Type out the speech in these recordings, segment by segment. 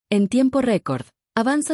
En tiempo récord, avanza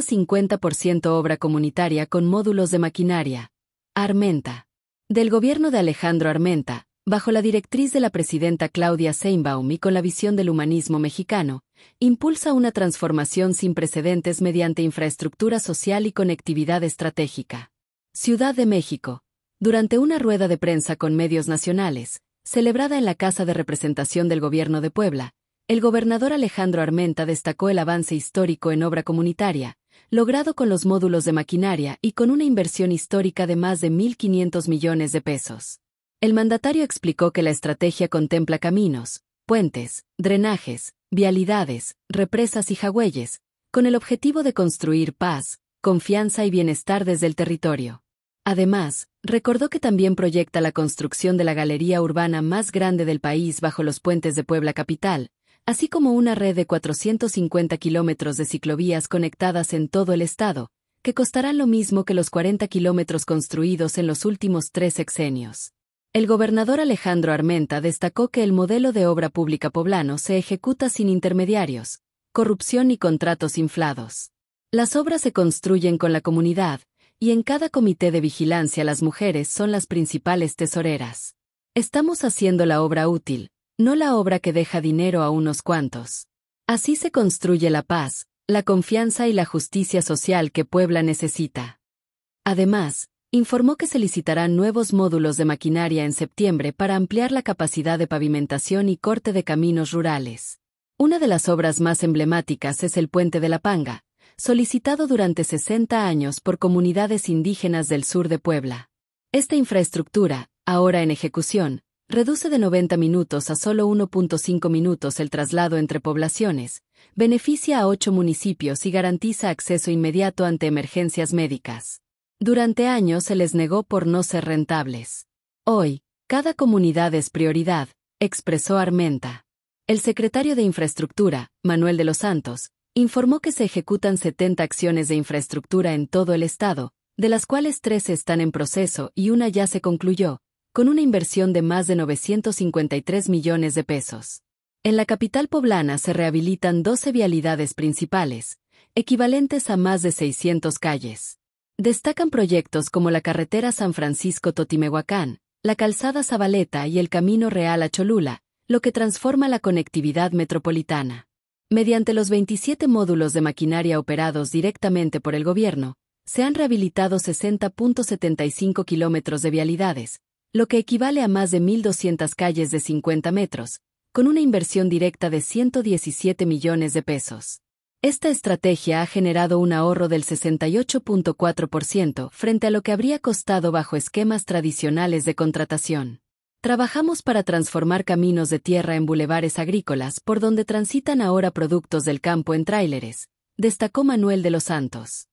50% obra comunitaria con módulos de maquinaria. Armenta. Del gobierno de Alejandro Armenta, bajo la directriz de la presidenta Claudia Sheinbaum y con la visión del humanismo mexicano, impulsa una transformación sin precedentes mediante infraestructura social y conectividad estratégica. Ciudad de México. Durante una rueda de prensa con medios nacionales, celebrada en la Casa de Representación del Gobierno de Puebla, el gobernador Alejandro Armenta destacó el avance histórico en obra comunitaria, logrado con los módulos de maquinaria y con una inversión histórica de más de 1.500 millones de pesos. El mandatario explicó que la estrategia contempla caminos, puentes, drenajes, vialidades, represas y jagüeyes, con el objetivo de construir paz, confianza y bienestar desde el territorio. Además, recordó que también proyecta la construcción de la galería urbana más grande del país bajo los puentes de Puebla capital, así como una red de 450 kilómetros de ciclovías conectadas en todo el estado, que costarán lo mismo que los 40 kilómetros construidos en los últimos 3 sexenios. El gobernador Alejandro Armenta destacó que el modelo de obra pública poblano se ejecuta sin intermediarios, corrupción y contratos inflados. Las obras se construyen con la comunidad, y en cada comité de vigilancia las mujeres son las principales tesoreras. Estamos haciendo la obra útil, no la obra que deja dinero a unos cuantos. Así se construye la paz, la confianza y la justicia social que Puebla necesita. Además, informó que se licitarán nuevos módulos de maquinaria en septiembre para ampliar la capacidad de pavimentación y corte de caminos rurales. Una de las obras más emblemáticas es el Puente de la Panga, solicitado durante 60 años por comunidades indígenas del sur de Puebla. Esta infraestructura, ahora en ejecución, reduce de 90 minutos a solo 1.5 minutos el traslado entre poblaciones, beneficia a 8 municipios y garantiza acceso inmediato ante emergencias médicas. Durante años se les negó por no ser rentables. Hoy, cada comunidad es prioridad, expresó Armenta. El secretario de Infraestructura, Manuel de los Santos, informó que se ejecutan 70 acciones de infraestructura en todo el estado, de las cuales 13 están en proceso y una ya se concluyó, con una inversión de más de 953 millones de pesos. En la capital poblana se rehabilitan 12 vialidades principales, equivalentes a más de 600 calles. Destacan proyectos como la carretera San Francisco-Totimehuacán, la calzada Zabaleta y el Camino Real a Cholula, lo que transforma la conectividad metropolitana. Mediante los 27 módulos de maquinaria operados directamente por el gobierno, se han rehabilitado 60.75 kilómetros de vialidades, lo que equivale a más de 1.200 calles de 50 metros, con una inversión directa de 117 millones de pesos. Esta estrategia ha generado un ahorro del 68.4% frente a lo que habría costado bajo esquemas tradicionales de contratación. Trabajamos para transformar caminos de tierra en bulevares agrícolas por donde transitan ahora productos del campo en tráileres, destacó Manuel de los Santos.